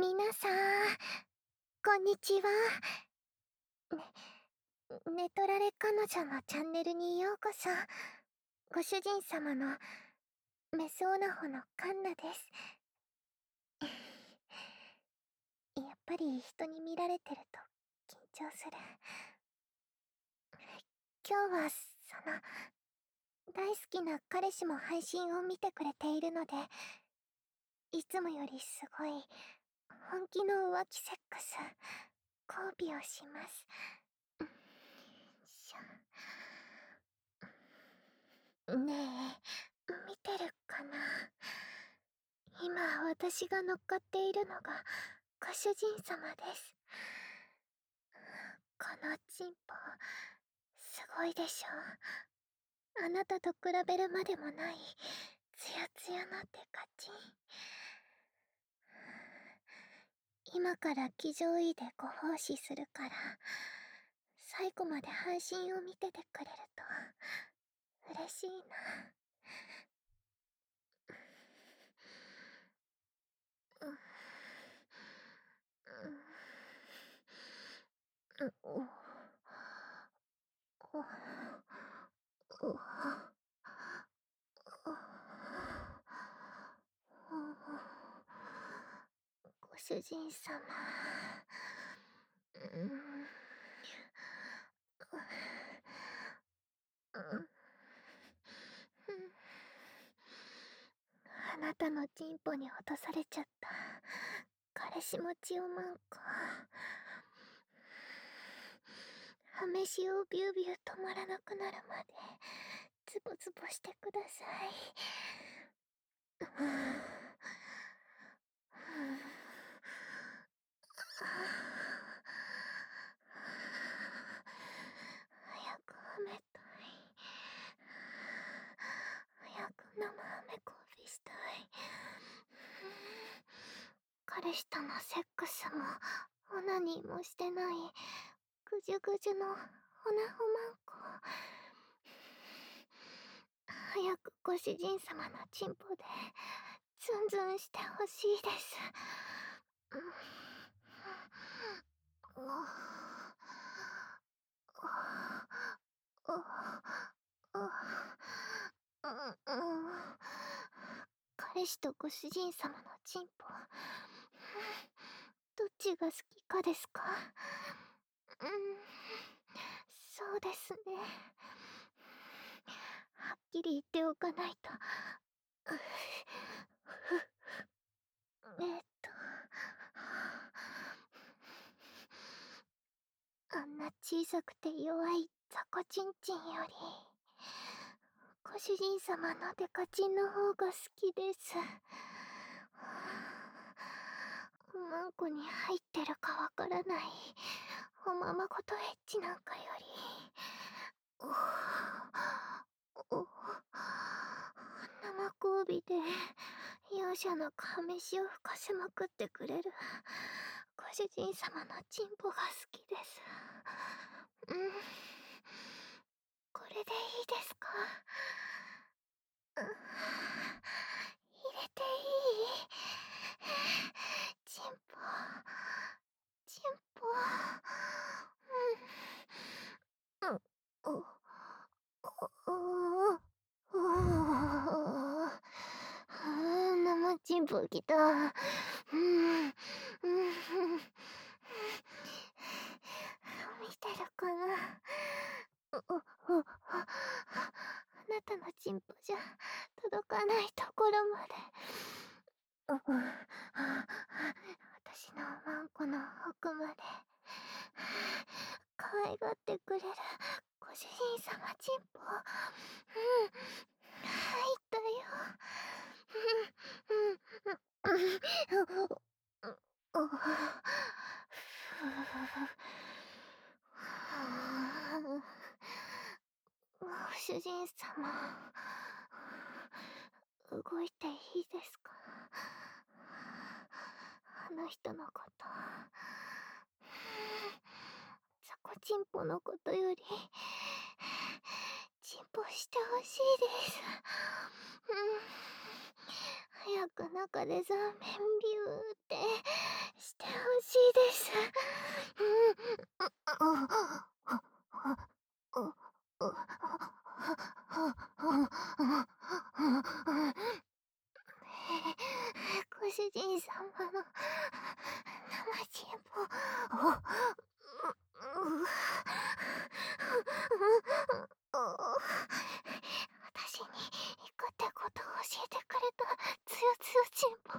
皆さん、こんにちは。ネトラレ彼女のチャンネルにようこそ。ご主人様のメスオナホのカンナです。やっぱり人に見られてると緊張する。今日は大好きな彼氏も配信を見てくれているので、いつもよりすごい本気の浮気セックス交尾をします。ねえ、見てるかな。今私が乗っかっているのがご主人様です。このチンポすごいでしょ。あなたと比べるまでもないツヤツヤのデカチン。今から騎乗位でご奉仕するから、最後まで配信を見ててくれると嬉しいな。ご主人様。あなたのチンポに落とされちゃった。彼氏持ちをマンコ。はめしをビュービュー止まらなくなるまでズボズボしてください。早くはめたい。早く生ハメ交尾したい。彼氏とのセックスもオナニーもしてないぐじゅぐじゅのオナホマンコ。早くご主人様のチンポでズンズンしてほしいです。彼氏とご主人様のチンポ、どっちが好きかですか？そうですね。はっきり言っておかないと。あんな小さくて弱いザコチンチンより、ご主人様のデカチンの方が好きです。マンコに入ってるかわからないおままごとエッチなんかより、生交尾で容赦なくはめしを吹かせまくってくれるご主人様のチンポが好きです。これでいいですか？入れていい？チンポ、チンポ。生チンポきた。見てるかな。あなたのチンポじゃ届かないところまで。私のマンコの奥まで可愛がってくれるご主人様チンポ。入ったよ。ご主人様、動いていいですか？あの人のこと、ザコチンポのことより、チンポしてほしいです。早く中でザーメンビューってしてほしいです。ご主人様の生チンポを私に行くってことを教えてくれたつよつよチン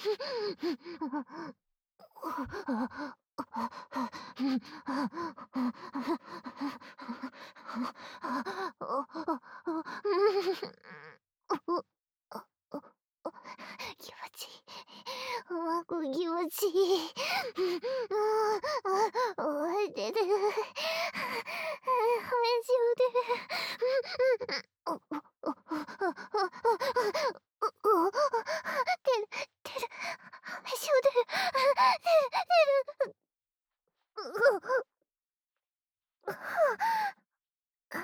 ポ。気持ちいい。うまく気持ちいい。出る。飯を出る。出る。飯を出る。はい。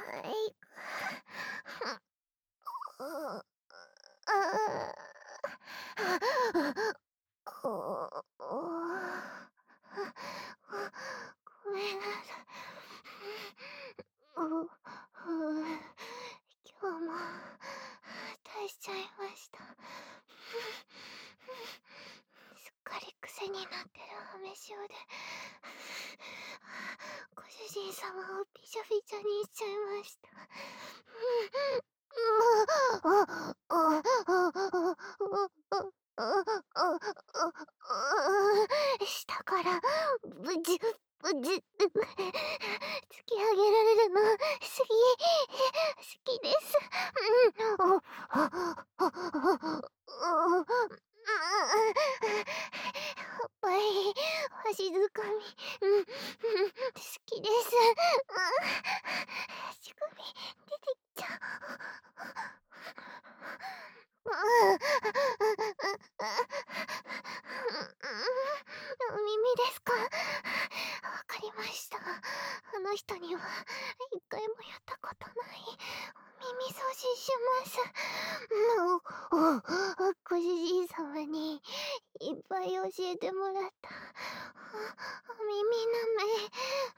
ごめんなさい。今日も大しちゃいました。すっかり癖になってる飯をでご主人様をびしょびしょにしちゃいました。下からブジュブジュ突き上げられるの好きです。おっぱいわしづかみ好きです。乳首出てきちゃう。耳ですか？わかりました。あの人には一回もやったことない。耳掃除します。ご主人様にいっぱい教えてもらった。耳なめ。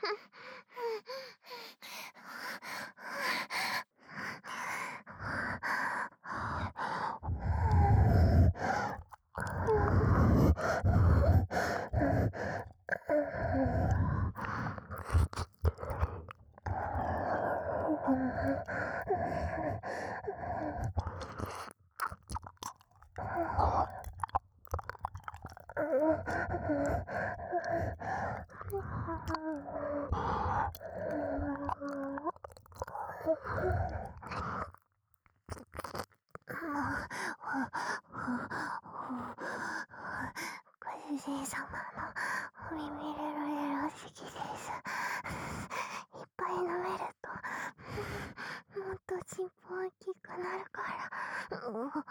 ご主人様のお耳レロレロ好きです。いっぱい飲めるともっとチンポ大きくなるからもっ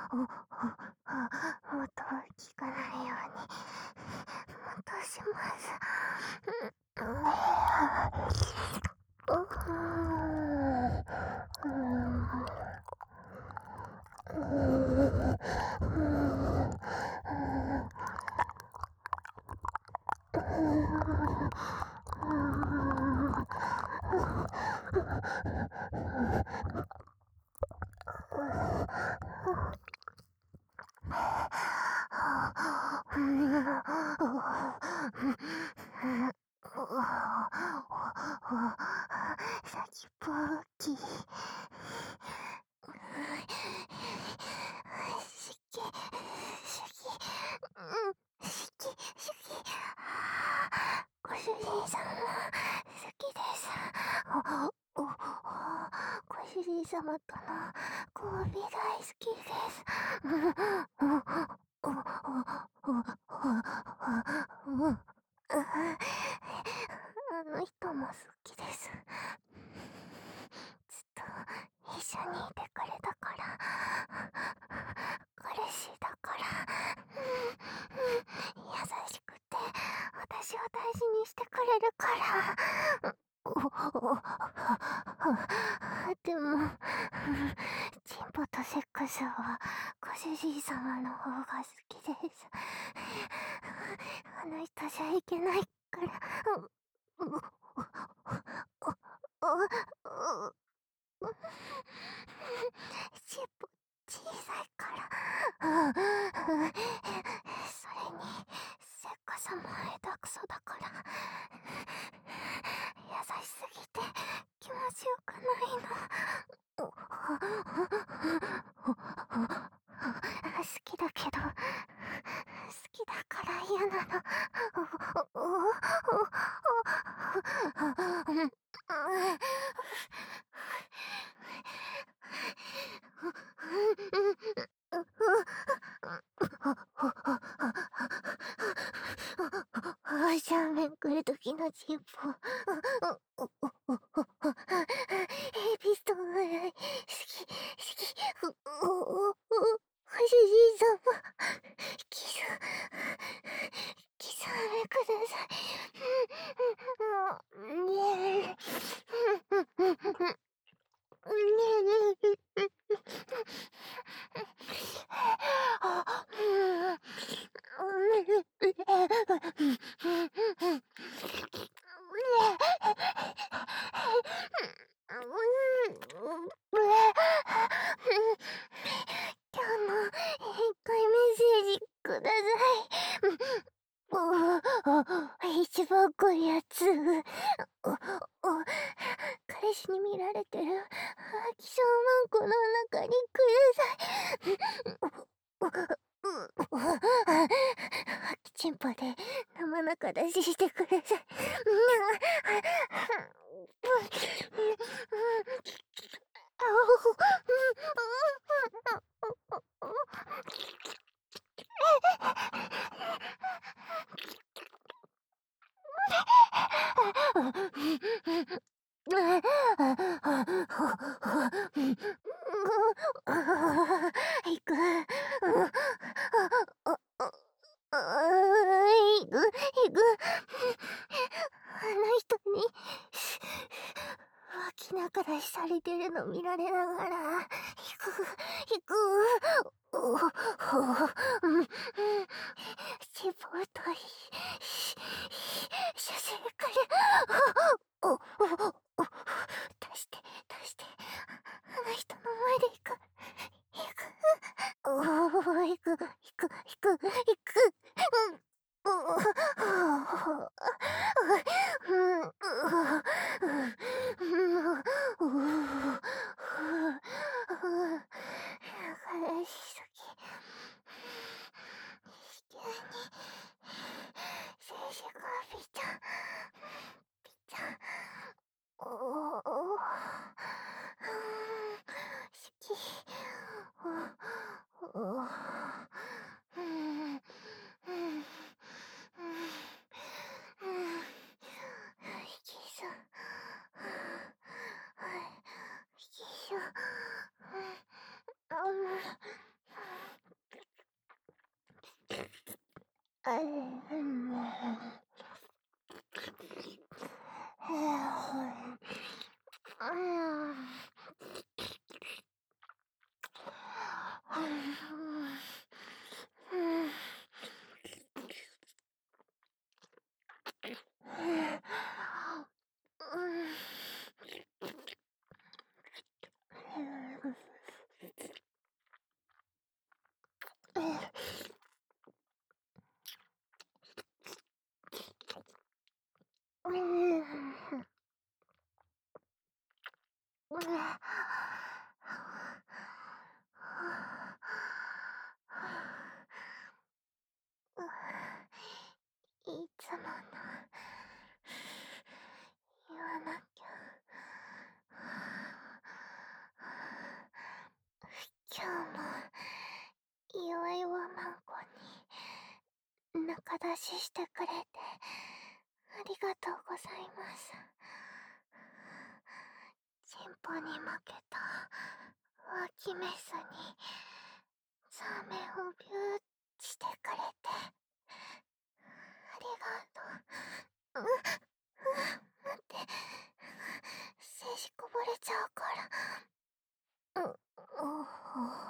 と大きくなるようにもっとします。先っぽ大きい。しき、ご主人様、好きです。ご主人様との交尾大好きです。あの人も好きです。ずっと一緒にいてくれたから。彼氏だから。優しくて、私を大事にしてくれるから。でも、チンポとセックスはご主人様の方が好きです。 あの人じゃいけないから。う、う、う、う、尻尾小さいから。それに、せっかさも下手くそだから。優しすぎて気持ちよくないの。好きだけど、好きだから嫌なの。正面来る時のチンポ。エビスト好き、好き。主人様、キス、キスめください。ね今日も一回メッセージください。一番濃いやつ。彼氏に見られてる気象マンコの中にください。きちんぽで生中出ししてください。行く。行く。あの人に脇中出しされてるの見られながら行く。しぶとい射精から出してあの人の前で行く。行く。悲しすぎ。急に静止画ピちゃん。好き。キス。キス。いつもの言わなきゃ。今日も弱々マンコに中出ししてくれてありがとうございます。チンポに負けた脇メスにザーメンをビューしてくれてありがとう。待って、精子こぼれちゃうから。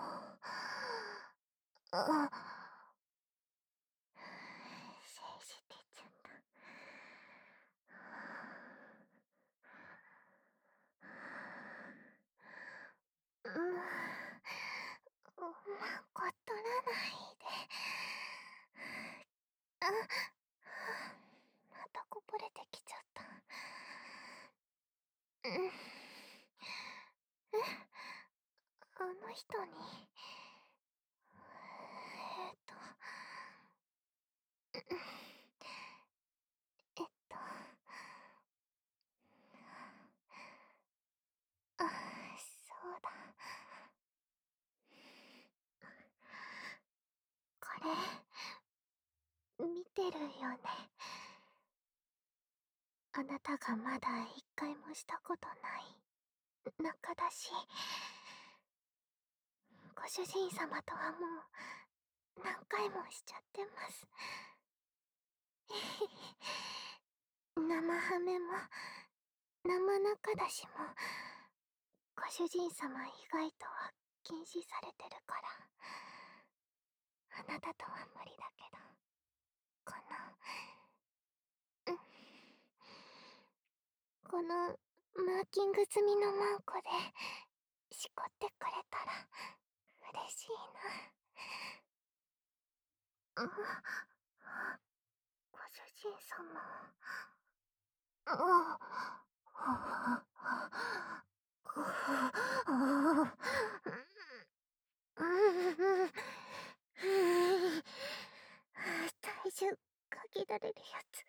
精子またこぼれてきちゃった。うん。あの人に。えっと、えっと、そうだ。これ、見てるよね。あなたがまだ一回もしたことない仲だし、ご主人様とはもう何回もしちゃってます。生ハメも生仲だしもご主人様以外とは禁止されてるから、あなたとは無理だけど、この、このマーキング済みのマンコでしこってくれたら嬉しいな。ご主人様。体重限られるやつ。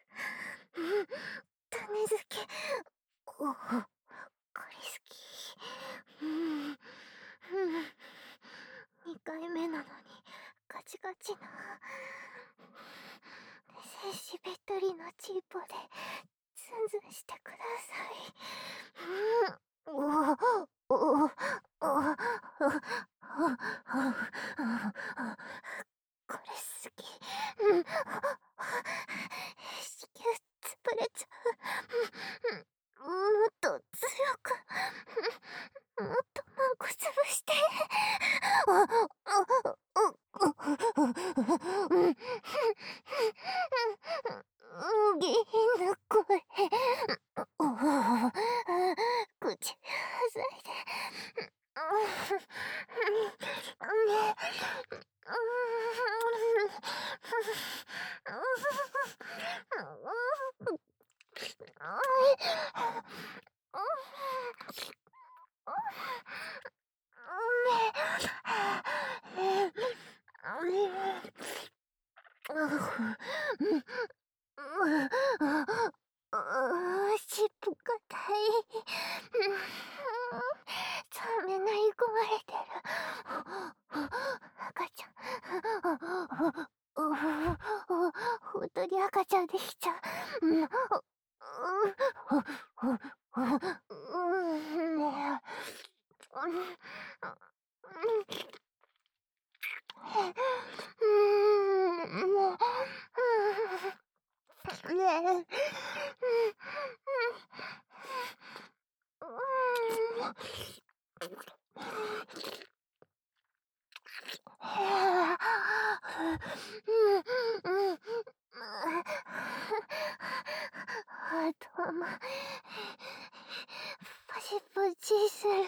種付け。こりすぎ。2回目なのにガチガチな。精子べっとりのチーポでズンズンしてください。これすぎ。子宮潰れちゃう。もっと強く。もっとマンコ潰して。下品な声。口挟いで。尻尾がたい。冷めない壊れてる。赤ちゃん。本当に赤ちゃんできちゃう。頭パチパチする。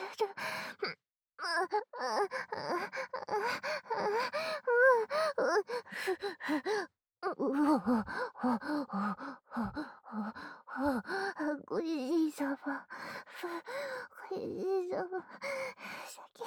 ご主人様、ご主人様、先、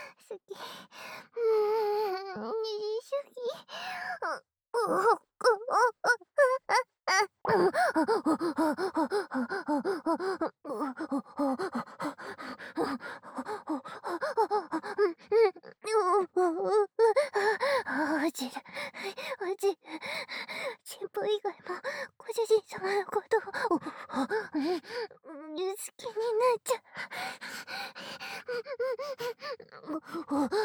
落ちる。チンポ以外もご主人様のことを好きになっちゃう。ごめん。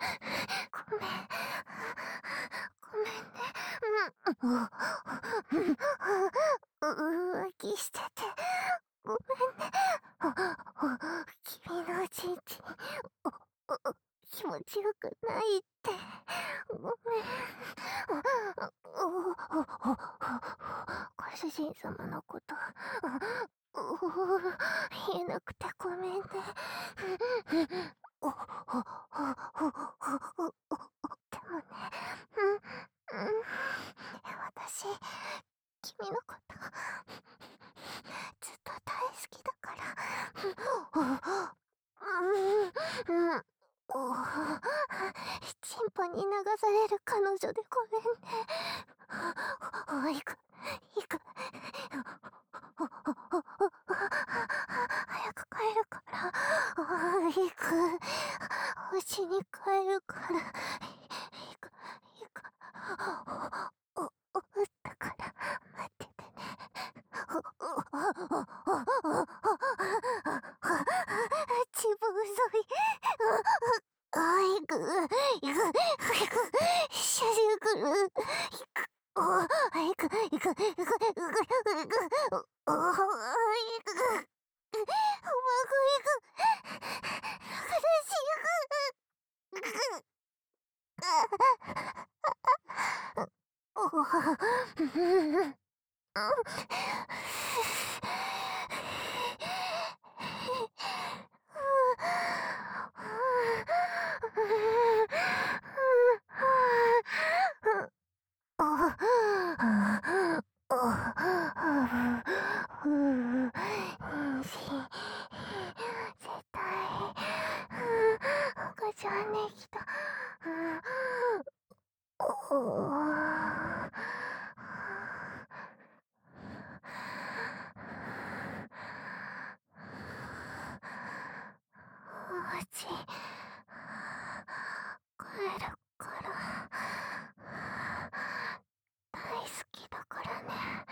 浮気しててごめんね。君のおちんちん気持ちよくないって。ごめん。ご主人様のこと言えなくてごめんね。でもね、 私、君のこと、ずっと大好きだから。チンポに流される彼女でごめんね。行く、行く。早く帰るから。行く。星に帰るから。行く、行く。だから待っててね。ちぶ遅い。行く、行く、行く。写真来る。行く。行く、行く、行く、行く、行く、行く。行く。うまくいく。話行く。絶対、赤ちゃんできた。おうち、帰るから。大好きだからね。